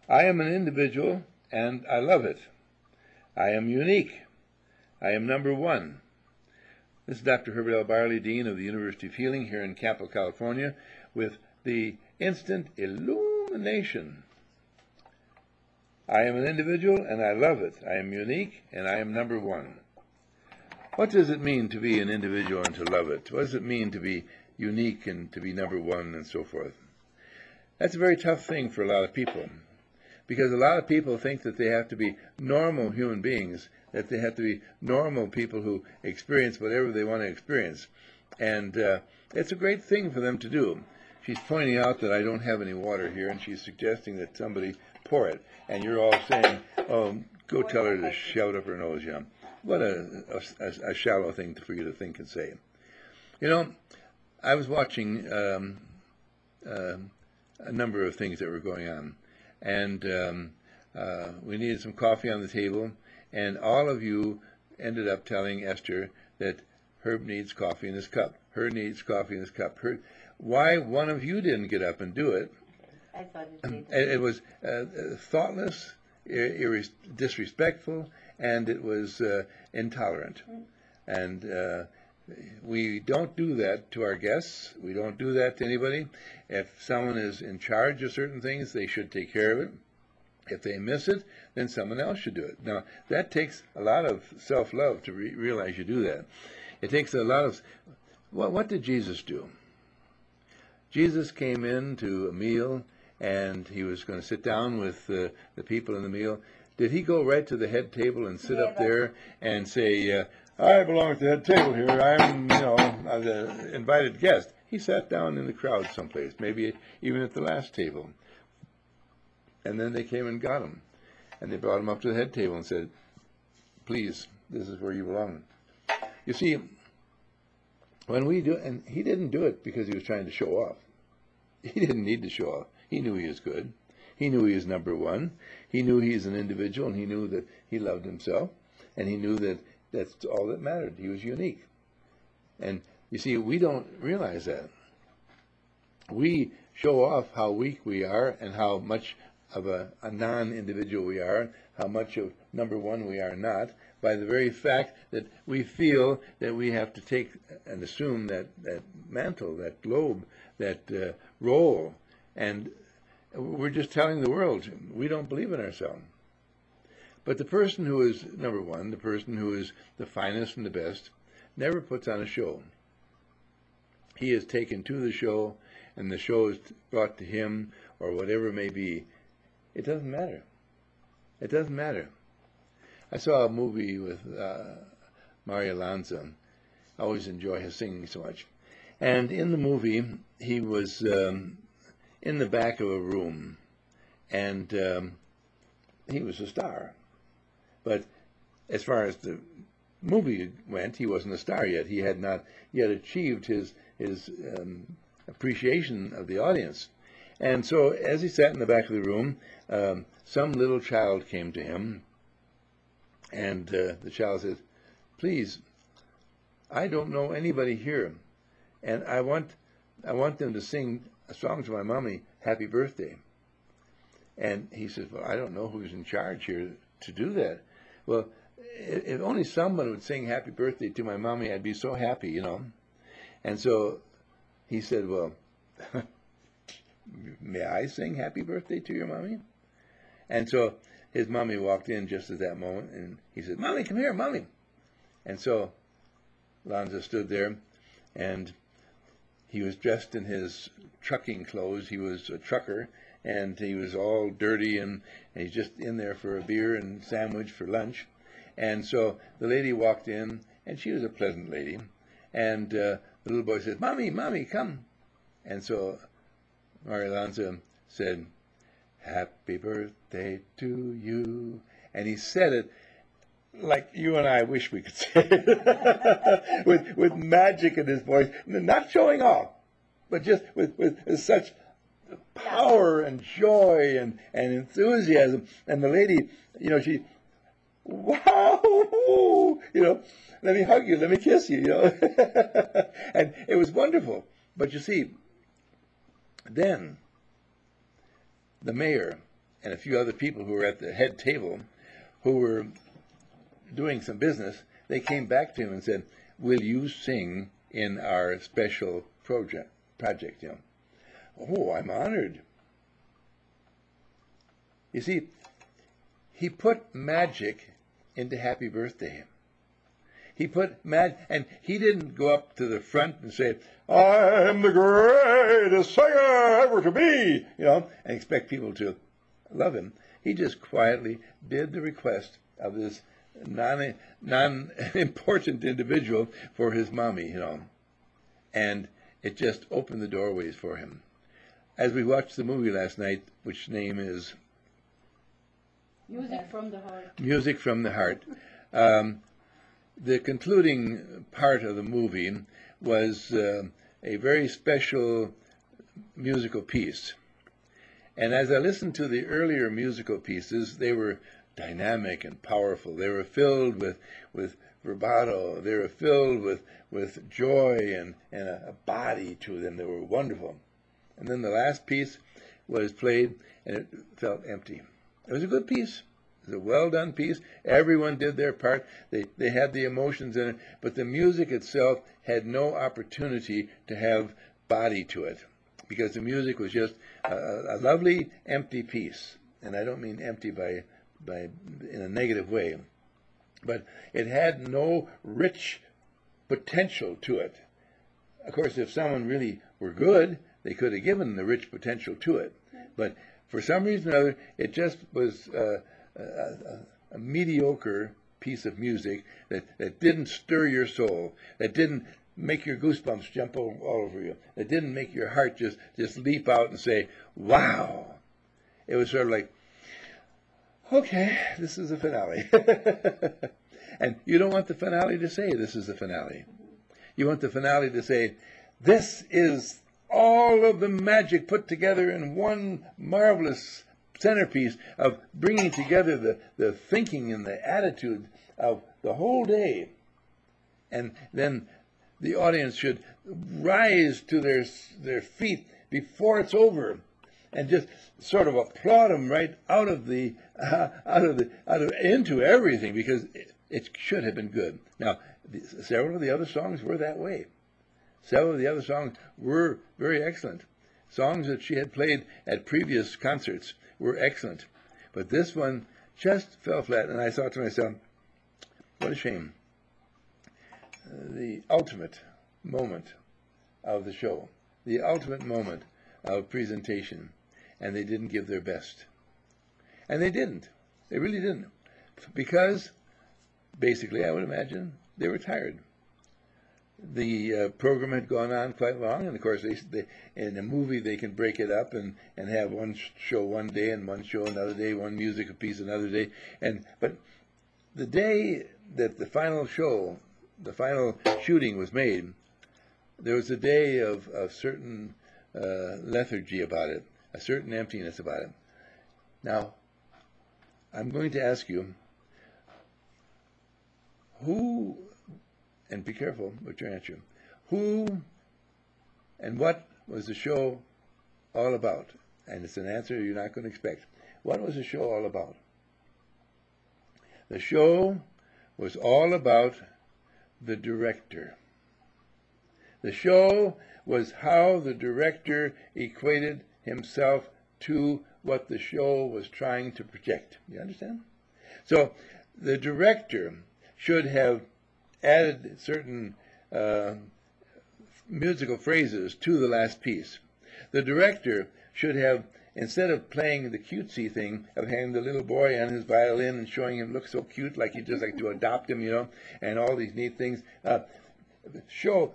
I am an individual, and I love it. I am unique. I am number one. This is Dr. Herbert L. Barley, Dean of the University of Healing here in Capel, California, with the instant illumination. I am an individual, and I love it. I am unique, and I am number one. What does it mean to be an individual and to love it? What does it mean to be unique and to be number one and so forth? That's a very tough thing for a lot of people, because a lot of people think that they have to be normal human beings, that they have to be normal people who experience whatever they want to experience. And it's a great thing for them to do. She's pointing out that I don't have any water here, and she's suggesting that somebody pour it. And you're all saying, oh, go tell her to shout up her nose, yeah. What a shallow thing for you to think and say. You know, I was watching a number of things that were going on. And we needed some coffee on the table, and all of you ended up telling Esther that Herb needs coffee in his cup. Herb needs coffee in his cup. Why one of you didn't get up and do it? I thought it was thoughtless, disrespectful, and it was intolerant. And we don't do that to our guests. We don't do that to anybody. If someone is in charge of certain things, they should take care of it. If they miss it, then someone else should do it. Now, that takes a lot of self-love to realize you do that. It takes a lot of... What did Jesus do? Jesus came in to a meal, and he was going to sit down with the people in the meal. Did he go right to the head table and sit up there and say, I belong at the head table here. I'm, the invited guest. He sat down in the crowd someplace, maybe even at the last table. And then they came and got him. And they brought him up to the head table and said, please, this is where you belong. You see, when we do, and he didn't do it because he was trying to show off. He didn't need to show off. He knew he was good. He knew he was number one. He knew he was an individual, and he knew that he loved himself. And he knew that that's all that mattered. He was unique. And you see, we don't realize that. We show off how weak we are and how much of a non-individual we are, how much of number one we are not, by the very fact that we feel that we have to take and assume that mantle, that globe, that role. And we're just telling the world, we don't believe in ourselves. But the person who is number one, the person who is the finest and the best, never puts on a show. He is taken to the show, and the show is brought to him, or whatever it may be. It doesn't matter. It doesn't matter. I saw a movie with Mario Lanza. I always enjoy his singing so much. And in the movie, he was in the back of a room, and he was a star. But as far as the movie went, he wasn't a star yet. He had not yet achieved his appreciation of the audience. And so as he sat in the back of the room, some little child came to him, and the child said, please, I don't know anybody here, and I want them to sing a song to my mommy, Happy Birthday. And he says, well, I don't know who's in charge here to do that. Well, if only someone would sing Happy Birthday to my mommy, I'd be so happy, And so he said, well, may I sing Happy Birthday to your mommy? And so his mommy walked in just at that moment, and he said, Mommy, come here, Mommy. And so Lanza stood there, and he was dressed in his trucking clothes. He was a trucker, and he was all dirty, and he's just in there for a beer and sandwich for lunch. And so the lady walked in, and she was a pleasant lady. And the little boy said, Mommy, Mommy, come. And so Mario Lanza said, Happy birthday to you. And he said it like you and I wish we could say it, with magic in his voice, not showing off, but just with such power and joy and enthusiasm. And the lady, she, wow, let me hug you, let me kiss you, And it was wonderful. But you see, then the mayor and a few other people who were at the head table who were doing some business, they came back to him and said, "Will you sing in our special project? You know, oh, I'm honored." You see, he put magic into Happy Birthday. He put and he didn't go up to the front and say, "I'm the greatest singer ever to be," you know, and expect people to love him. He just quietly did the request of this non-important individual for his mommy, you know, and it just opened the doorways for him. As we watched the movie last night, which name is Music from the Heart. Music from the Heart. The concluding part of the movie was a very special musical piece. And as I listened to the earlier musical pieces, they were dynamic and powerful. They were filled with vibrato. They were filled with joy and a body to them. They were wonderful. And then the last piece was played, and it felt empty. It was a good piece. It was a well-done piece. Everyone did their part. They had the emotions in it, but the music itself had no opportunity to have body to it, because the music was just a lovely empty piece. And I don't mean empty by in a negative way, but it had no rich potential to it. Of course, if someone really were good, they could have given the rich potential to it. But for some reason or other, it just was a mediocre piece of music that didn't stir your soul, that didn't make your goosebumps jump all over you, that didn't make your heart just leap out and say, "Wow." It was sort of like, okay, this is the finale. And you don't want the finale to say this is the finale. You want the finale to say, this is all of the magic put together in one marvelous centerpiece of bringing together the thinking and the attitude of the whole day. And then the audience should rise to their feet before it's over and just sort of applaud them right into everything, because it should have been good. Now, several of the other songs were that way. Several of the other songs were very excellent. Songs that she had played at previous concerts were excellent. But this one just fell flat, and I thought to myself, what a shame. The ultimate moment of the show, the ultimate moment of presentation, and they didn't give their best. And they didn't. They really didn't. Because, basically, I would imagine, they were tired. The program had gone on quite long, and of course, in a movie they can break it up and have one show one day and one show another day, one musical piece another day. But the day that the final show, the final shooting was made, there was a day of certain lethargy about it, a certain emptiness about it. Now, I'm going to ask you, who, and be careful with your answer, who and what was the show all about? And it's an answer you're not going to expect. What was the show all about? The show was all about the director. The show was how the director equated himself to what the show was trying to project. You understand? So the director should have added certain musical phrases to the last piece. The director should have, instead of playing the cutesy thing of having the little boy on his violin and showing him look so cute, like you just like to adopt him, you know, and all these neat things, show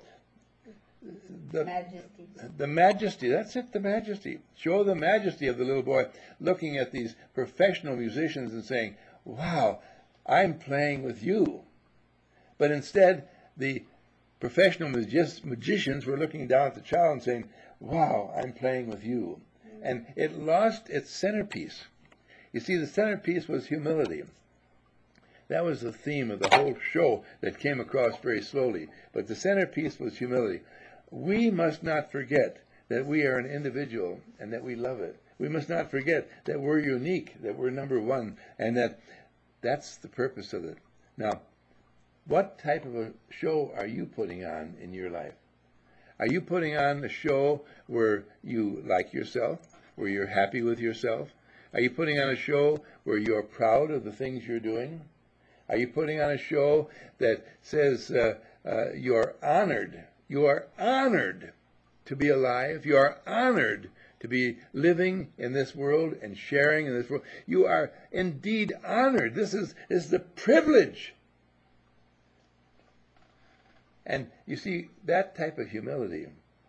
the majesty, that's it, the majesty. Show the majesty of the little boy looking at these professional musicians and saying, wow, I'm playing with you. But instead, the professional magicians were looking down at the child and saying, wow, I'm playing with you. And it lost its centerpiece. You see, the centerpiece was humility. That was the theme of the whole show that came across very slowly. But the centerpiece was humility. We must not forget that we are an individual and that we love it. We must not forget that we're unique, that we're number one, and that's the purpose of it. Now, what type of a show are you putting on in your life? Are you putting on a show where you like yourself, where you're happy with yourself? Are you putting on a show where you're proud of the things you're doing? Are you putting on a show that says you're honored? You are honored to be alive. You are honored to be living in this world and sharing in this world. You are indeed honored. This is the privilege. And you see, that type of humility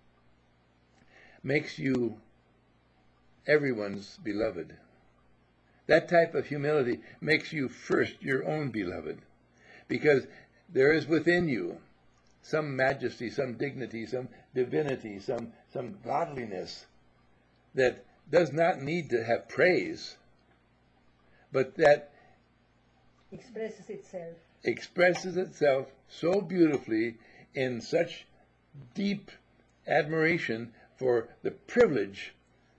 makes you everyone's beloved. That type of humility makes you first your own beloved, because there is within you some majesty, some dignity, some divinity, some godliness that does not need to have praise, but that expresses itself so beautifully in such deep admiration for the privilege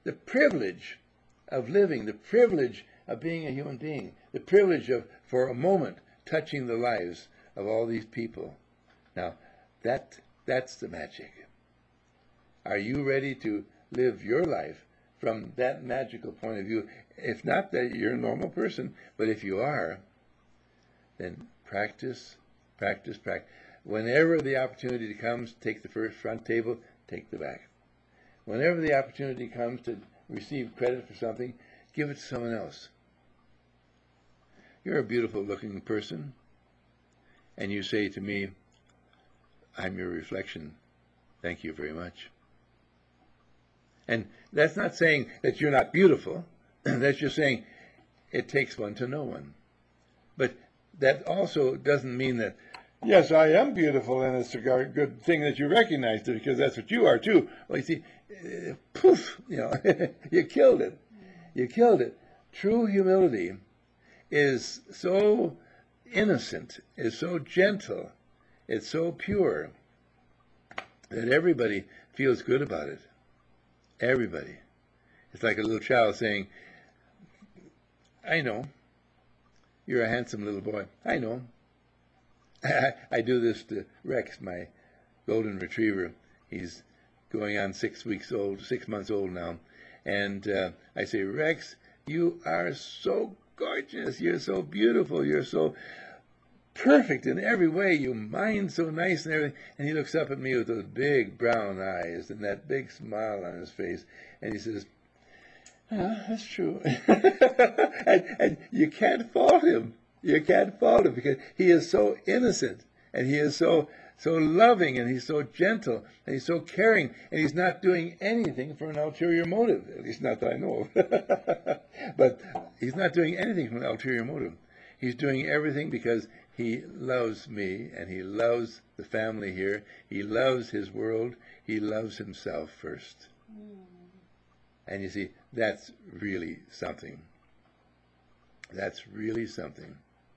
of living, the privilege of being a human being, the privilege of, for a moment, touching the lives of all these people. Now, that's the magic. Are you ready to live your life from that magical point of view? If not that you're a normal person, but if you are, then practice, practice, practice. Whenever the opportunity comes, take the first front table, take the back. Whenever the opportunity comes to receive credit for something, give it to someone else. You're a beautiful looking person, and you say to me, I'm your reflection. Thank you very much. And that's not saying that you're not beautiful. That's just saying it takes one to know one. But that also doesn't mean that, yes, I am beautiful, and it's a good thing that you recognize it, because that's what you are too. Well, you see, poof, you killed it. You killed it. True humility is so innocent, is so gentle, it's so pure that everybody feels good about it. Everybody. It's like a little child saying, I know. You're a handsome little boy. I know. I do this to Rex, my golden retriever. He's going on 6 months old now. And I say, Rex, you are so gorgeous. You're so beautiful. You're so perfect in every way. You mind so nice and everything. And he looks up at me with those big brown eyes and that big smile on his face. And he says, that's true. and you can't fault him. You can't fault him, because he is so innocent, and he is so loving, and he's so gentle, and he's so caring, and he's not doing anything for an ulterior motive, at least not that I know of. But he's not doing anything from an ulterior motive. He's doing everything because he loves me, and he loves the family here. He loves his world. He loves himself first. And you see, that's really something. That's really something.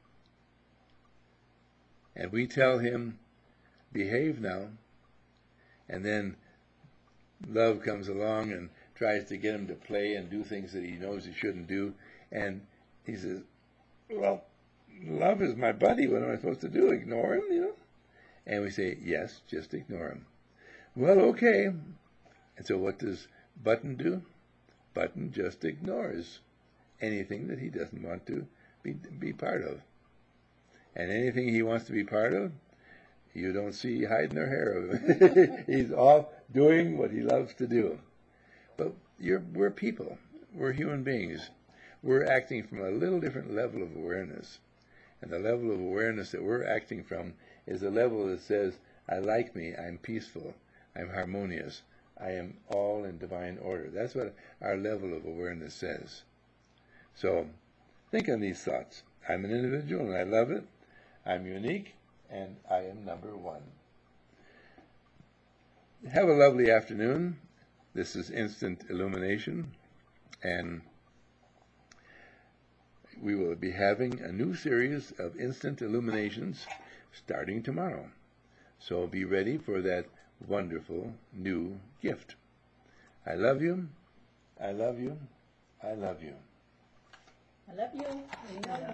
And we tell him, behave now. And then love comes along and tries to get him to play and do things that he knows he shouldn't do. And he says, well, love is my buddy. What am I supposed to do? Ignore him, And we say, yes, just ignore him. Well, okay. And so what does Button do? Button just ignores anything that he doesn't want to be part of. And anything he wants to be part of, you don't see hide nor hair of him. He's off doing what he loves to do. But we're people. We're human beings. We're acting from a little different level of awareness. And the level of awareness that we're acting from is a level that says, I like me, I'm peaceful, I'm harmonious, I am all in divine order. That's what our level of awareness says. So think on these thoughts. I'm an individual and I love it. I'm unique and I am number one. Have a lovely afternoon. This is Instant Illumination, and we will be having a new series of Instant Illuminations starting tomorrow. So be ready for that wonderful new gift. I love you. I love you. I love you. I love you.